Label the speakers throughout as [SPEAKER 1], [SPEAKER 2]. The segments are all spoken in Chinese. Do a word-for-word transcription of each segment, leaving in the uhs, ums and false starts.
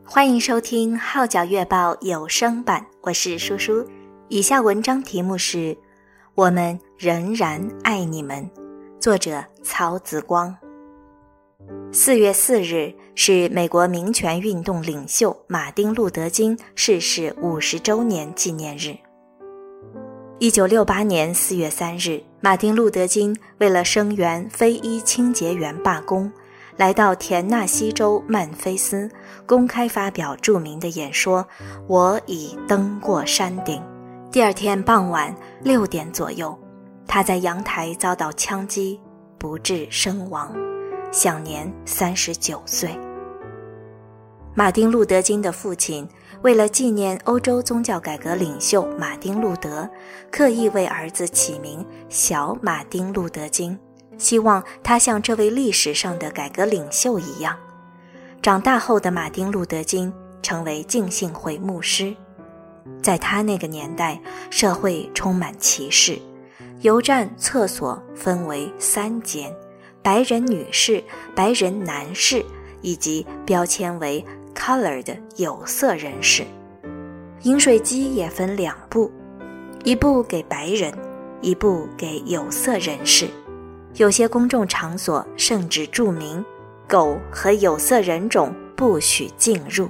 [SPEAKER 1] 欢迎收听号角月报有声版，我是舒舒。以下文章题目是我们仍然爱你们，作者曹子光。四月四日是美国民权运动领袖马丁路德金逝世五十周年纪念日。一九六八年四月三日，马丁路德金为了声援非裔清洁员罢工，来到田纳西州曼菲斯，公开发表著名的演说，我已登过山顶。第二天傍晚六点左右，他在阳台遭到枪击，不治身亡，享年三十九岁。马丁路德金的父亲为了纪念欧洲宗教改革领袖马丁路德，刻意为儿子起名小马丁路德金，希望他像这位历史上的改革领袖一样。长大后的马丁路德金成为浸信会牧师。在他那个年代，社会充满歧视，油站厕所分为三间，白人女士、白人男士以及标签为 colored 有色人士。饮水机也分两部，一部给白人，一部给有色人士。有些公众场所甚至注明狗和有色人种不许进入。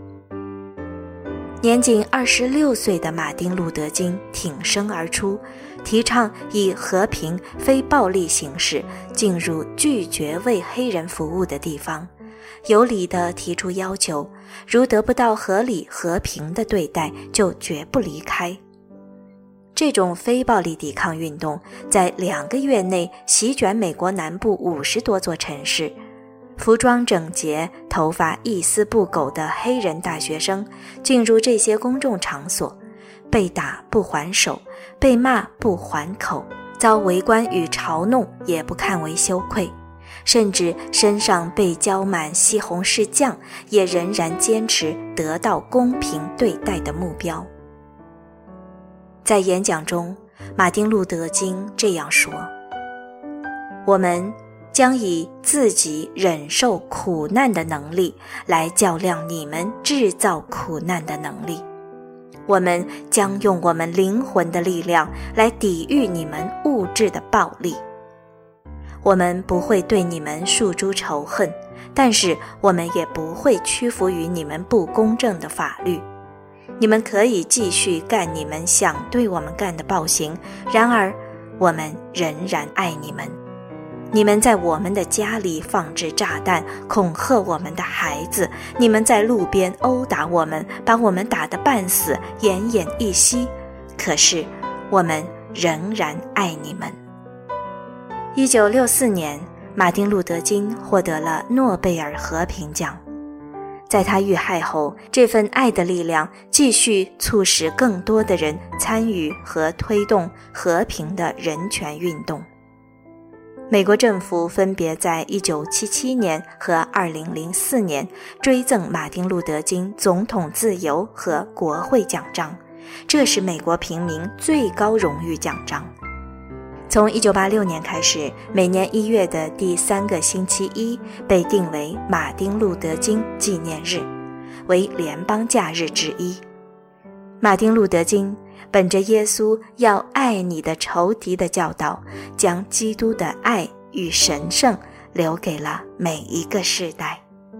[SPEAKER 1] 年仅二十六岁的马丁路德金挺身而出，提倡以和平非暴力形式进入拒绝为黑人服务的地方，有理地提出要求，如得不到合理和平的对待，就绝不离开。这种非暴力抵抗运动在两个月内席卷美国南部五十多座城市。服装整洁、头发一丝不苟的黑人大学生进入这些公众场所，被打不还手，被骂不还口，遭围观与嘲弄也不看为羞愧，甚至身上被浇满西红柿酱，也仍然坚持得到公平对待的目标。在演讲中，马丁路德金这样说：我们将以自己忍受苦难的能力来较量你们制造苦难的能力，我们将用我们灵魂的力量来抵御你们物质的暴力。我们不会对你们诉诸仇恨，但是我们也不会屈服于你们不公正的法律。你们可以继续干你们想对我们干的暴行，然而我们仍然爱你们。你们在我们的家里放置炸弹，恐吓我们的孩子，你们在路边殴打我们，把我们打得半死，奄奄一息，可是我们仍然爱你们。一九六四年，马丁路德金获得了诺贝尔和平奖。在他遇害后，这份爱的力量继续促使更多的人参与和推动和平的人权运动。美国政府分别在一九七七年和二零零四年追赠马丁路德金总统自由和国会奖章，这是美国平民最高荣誉奖章。从一九八六年开始，每年一月的第三个星期一被定为马丁路德金纪念日，为联邦假日之一。马丁路德金本着耶稣要爱你的仇敌的教导，将基督的爱与神圣留给了每一个世代。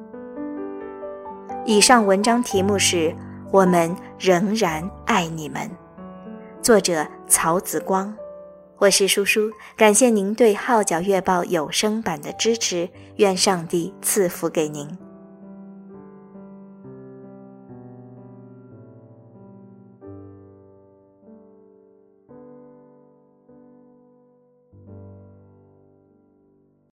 [SPEAKER 1] 以上文章题目是我们仍然爱你们，作者曹子光。我是舒舒，感谢您对号角月报有声版的支持，愿上帝赐福给您。